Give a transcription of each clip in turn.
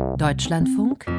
Deutschlandfunk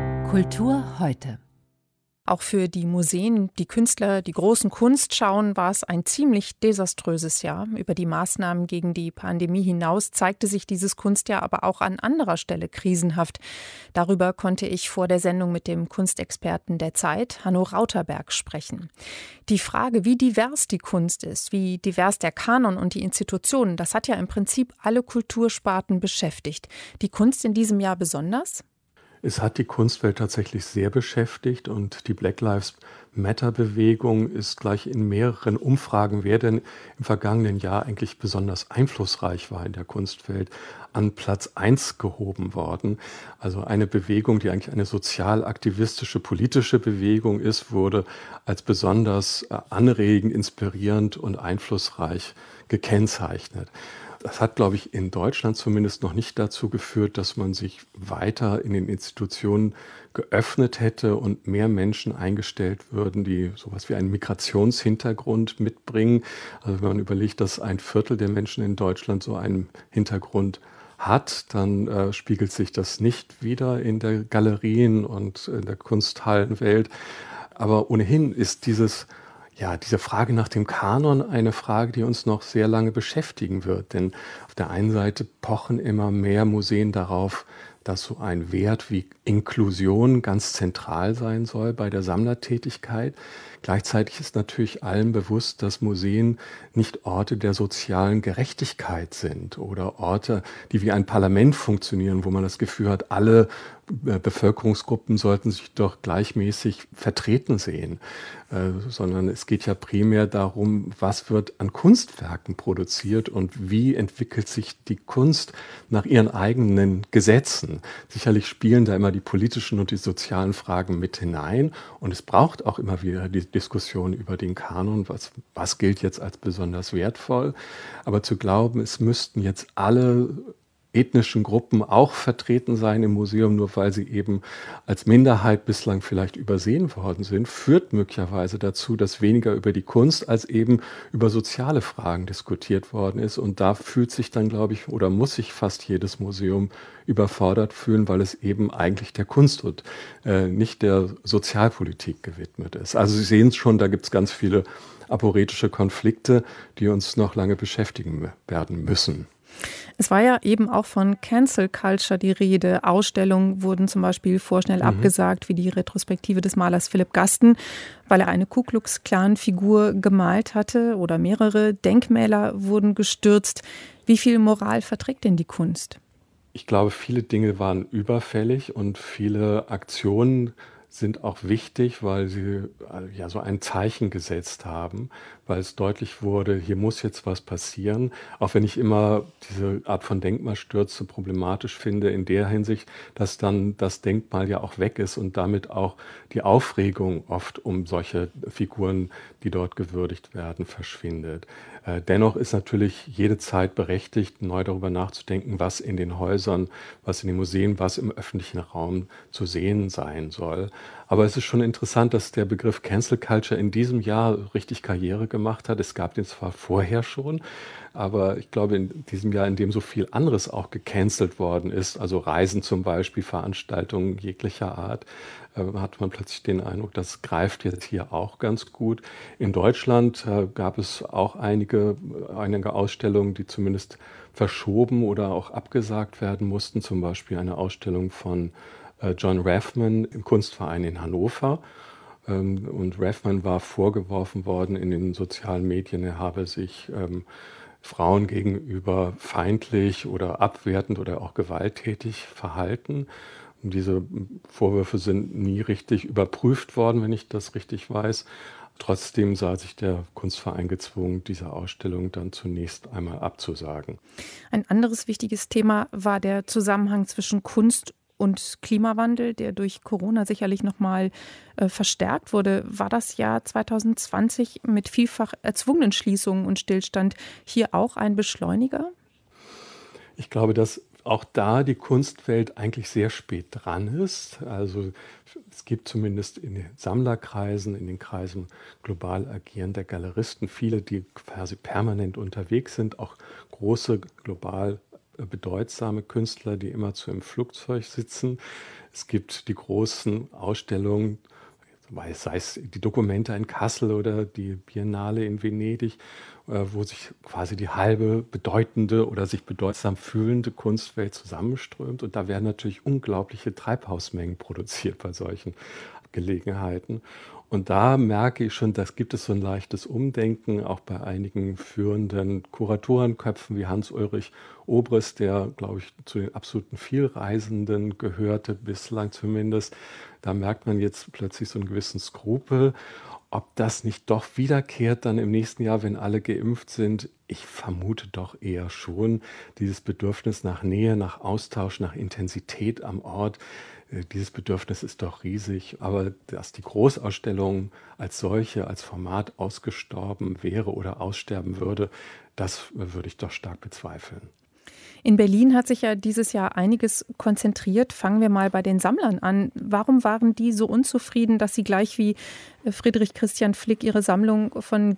Kultur heute. Auch für die Museen, die Künstler, die großen Kunstschauen war es ein ziemlich desaströses Jahr. Über die Maßnahmen gegen die Pandemie hinaus zeigte sich dieses Kunstjahr aber auch an anderer Stelle krisenhaft. Darüber konnte ich vor der Sendung mit dem Kunstexperten der Zeit, Hanno Rauterberg, sprechen. Die Frage, wie divers die Kunst ist, wie divers der Kanon und die Institutionen, das hat ja im Prinzip alle Kultursparten beschäftigt. Die Kunst in diesem Jahr besonders? Es hat die Kunstwelt tatsächlich sehr beschäftigt und die Black Lives Matter-Bewegung ist gleich in mehreren Umfragen, wer denn im vergangenen Jahr eigentlich besonders einflussreich war in der Kunstwelt, an Platz 1 gehoben worden. Also eine Bewegung, die eigentlich eine sozial-aktivistische, politische Bewegung ist, wurde als besonders anregend, inspirierend und einflussreich gekennzeichnet. Das hat, glaube ich, in Deutschland zumindest noch nicht dazu geführt, dass man sich weiter in den Institutionen geöffnet hätte und mehr Menschen eingestellt würden, die sowas wie einen Migrationshintergrund mitbringen. Also wenn man überlegt, dass 1/4 der Menschen in Deutschland so einen Hintergrund hat, dann spiegelt sich das nicht wieder in der Galerien und in der Kunsthallenwelt. Aber ohnehin ist diese Frage nach dem Kanon eine Frage, die uns noch sehr lange beschäftigen wird. Denn auf der einen Seite pochen immer mehr Museen darauf, dass so ein Wert wie Inklusion ganz zentral sein soll bei der Sammlertätigkeit. Gleichzeitig ist natürlich allen bewusst, dass Museen nicht Orte der sozialen Gerechtigkeit sind oder Orte, die wie ein Parlament funktionieren, wo man das Gefühl hat, alle Bevölkerungsgruppen sollten sich doch gleichmäßig vertreten sehen, sondern es geht ja primär darum, was wird an Kunstwerken produziert und wie entwickelt sich die Kunst nach ihren eigenen Gesetzen. Sicherlich spielen da immer die politischen und die sozialen Fragen mit hinein und es braucht auch immer wieder die Diskussion über den Kanon, was gilt jetzt als besonders wertvoll, aber zu glauben, es müssten jetzt alle ethnischen Gruppen auch vertreten sein im Museum, nur weil sie eben als Minderheit bislang vielleicht übersehen worden sind, führt möglicherweise dazu, dass weniger über die Kunst als eben über soziale Fragen diskutiert worden ist. Und da fühlt sich dann, glaube ich, oder muss sich fast jedes Museum überfordert fühlen, weil es eben eigentlich der Kunst und nicht der Sozialpolitik gewidmet ist. Also Sie sehen es schon, da gibt es ganz viele aporetische Konflikte, die uns noch lange beschäftigen werden müssen. Es war ja eben auch von Cancel Culture die Rede. Ausstellungen wurden zum Beispiel vorschnell abgesagt, wie die Retrospektive des Malers Philipp Gasten, weil er eine Ku-Klux-Klan-Figur gemalt hatte oder mehrere. Denkmäler wurden gestürzt. Wie viel Moral verträgt denn die Kunst? Ich glaube, viele Dinge waren überfällig und viele Aktionen sind auch wichtig, weil sie ja so ein Zeichen gesetzt haben, weil es deutlich wurde, hier muss jetzt was passieren. Auch wenn ich immer diese Art von Denkmalstürze problematisch finde, in der Hinsicht, dass dann das Denkmal ja auch weg ist und damit auch die Aufregung oft um solche Figuren, die dort gewürdigt werden, verschwindet. Dennoch ist natürlich jede Zeit berechtigt, neu darüber nachzudenken, was in den Häusern, was in den Museen, was im öffentlichen Raum zu sehen sein soll. Aber es ist schon interessant, dass der Begriff Cancel Culture in diesem Jahr richtig Karriere gemacht hat. Es gab den zwar vorher schon, aber ich glaube in diesem Jahr, in dem so viel anderes auch gecancelt worden ist, also Reisen zum Beispiel, Veranstaltungen jeglicher Art, hat man plötzlich den Eindruck, das greift jetzt hier auch ganz gut. In Deutschland gab es auch einige Ausstellungen, die zumindest verschoben oder auch abgesagt werden mussten. Zum Beispiel eine Ausstellung von John Raffman im Kunstverein in Hannover. Und Raffman war vorgeworfen worden in den sozialen Medien, er habe sich Frauen gegenüber feindlich oder abwertend oder auch gewalttätig verhalten. Und diese Vorwürfe sind nie richtig überprüft worden, wenn ich das richtig weiß. Trotzdem sah sich der Kunstverein gezwungen, diese Ausstellung dann zunächst einmal abzusagen. Ein anderes wichtiges Thema war der Zusammenhang zwischen Kunst und Klimawandel, der durch Corona sicherlich noch mal verstärkt wurde. War das Jahr 2020 mit vielfach erzwungenen Schließungen und Stillstand hier auch ein Beschleuniger? Ich glaube, dass auch da die Kunstwelt eigentlich sehr spät dran ist. Also es gibt zumindest in den Sammlerkreisen, in den Kreisen global agierender Galeristen viele, die quasi permanent unterwegs sind, auch große global bedeutsame Künstler, die immerzu im Flugzeug sitzen. Es gibt die großen Ausstellungen, sei es die Documenta in Kassel oder die Biennale in Venedig, wo sich quasi die halbe bedeutende oder sich bedeutsam fühlende Kunstwelt zusammenströmt. Und da werden natürlich unglaubliche Treibhausmengen produziert bei solchen Gelegenheiten. Und da merke ich schon, das gibt es so ein leichtes Umdenken, auch bei einigen führenden Kuratorenköpfen wie Hans-Ulrich Obrist, der, glaube ich, zu den absoluten Vielreisenden gehörte, bislang zumindest. Da merkt man jetzt plötzlich so einen gewissen Skrupel. Ob das nicht doch wiederkehrt dann im nächsten Jahr, wenn alle geimpft sind, ich vermute doch eher schon. Dieses Bedürfnis nach Nähe, nach Austausch, nach Intensität am Ort, dieses Bedürfnis ist doch riesig. Aber dass die Großausstellung als solche, als Format ausgestorben wäre oder aussterben würde, das würde ich doch stark bezweifeln. In Berlin hat sich ja dieses Jahr einiges konzentriert. Fangen wir mal bei den Sammlern an. Warum waren die so unzufrieden, dass sie gleich wie Friedrich Christian Flick ihre Sammlung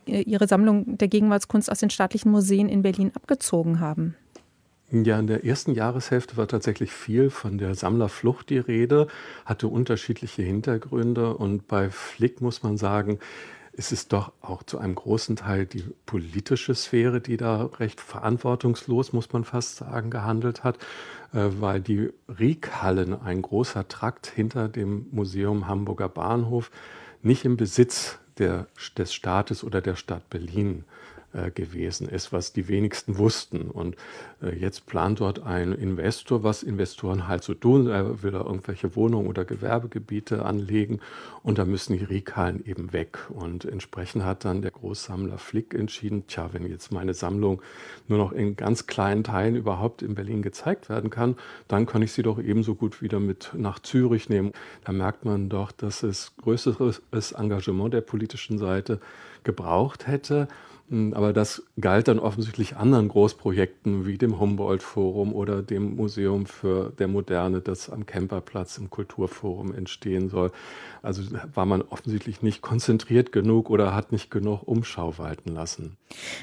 der Gegenwartskunst aus den staatlichen Museen in Berlin abgezogen haben? Ja, in der ersten Jahreshälfte war tatsächlich viel von der Sammlerflucht die Rede, hatte unterschiedliche Hintergründe. Und bei Flick muss man sagen, es ist doch auch zu einem großen Teil die politische Sphäre, die da recht verantwortungslos, muss man fast sagen, gehandelt hat, weil die Riekhallen, ein großer Trakt hinter dem Museum Hamburger Bahnhof, nicht im Besitz des Staates oder der Stadt Berlin gewesen ist, was die wenigsten wussten. Und jetzt plant dort ein Investor, was Investoren halt so tun. Er will da irgendwelche Wohnungen oder Gewerbegebiete anlegen und da müssen die Riekhallen eben weg. Und entsprechend hat dann der Großsammler Flick entschieden, wenn jetzt meine Sammlung nur noch in ganz kleinen Teilen überhaupt in Berlin gezeigt werden kann, dann kann ich sie doch ebenso gut wieder mit nach Zürich nehmen. Da merkt man doch, dass es größeres Engagement der politischen Seite gebraucht hätte. Aber das galt dann offensichtlich anderen Großprojekten wie dem Humboldt-Forum oder dem Museum für der Moderne, das am Kemperplatz im Kulturforum entstehen soll. Also war man offensichtlich nicht konzentriert genug oder hat nicht genug Umschau walten lassen.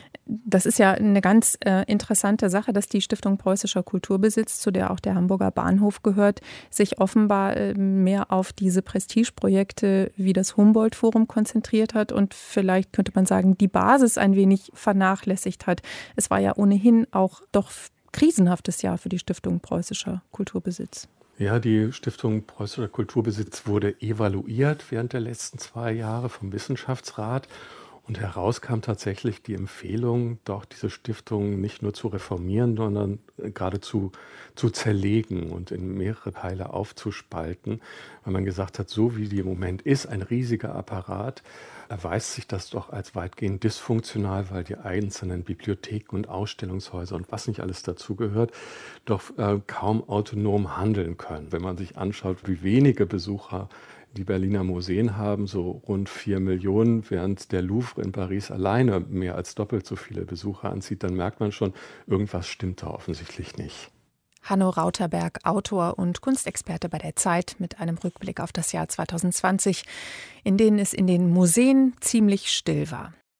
Das ist ja eine ganz interessante Sache, dass die Stiftung Preußischer Kulturbesitz, zu der auch der Hamburger Bahnhof gehört, sich offenbar mehr auf diese Prestigeprojekte wie das Humboldt-Forum konzentriert hat und vielleicht könnte man sagen, die Basis ein wenig vernachlässigt hat. Es war ja ohnehin auch doch krisenhaftes Jahr für die Stiftung Preußischer Kulturbesitz. Ja, die Stiftung Preußischer Kulturbesitz wurde evaluiert während der letzten 2 Jahre vom Wissenschaftsrat. Und heraus kam tatsächlich die Empfehlung, doch diese Stiftung nicht nur zu reformieren, sondern geradezu zu zerlegen und in mehrere Teile aufzuspalten, weil man gesagt hat, so wie die im Moment ist, ein riesiger Apparat, erweist sich das doch als weitgehend dysfunktional, weil die einzelnen Bibliotheken und Ausstellungshäuser und was nicht alles dazugehört, doch kaum autonom handeln können. Wenn man sich anschaut, wie wenige Besucher die Berliner Museen haben, so rund 4 Millionen, während der Louvre in Paris alleine mehr als doppelt so viele Besucher anzieht, dann merkt man schon, irgendwas stimmt da offensichtlich nicht. Hanno Rauterberg, Autor und Kunstexperte bei der Zeit, mit einem Rückblick auf das Jahr 2020, in dem es in den Museen ziemlich still war.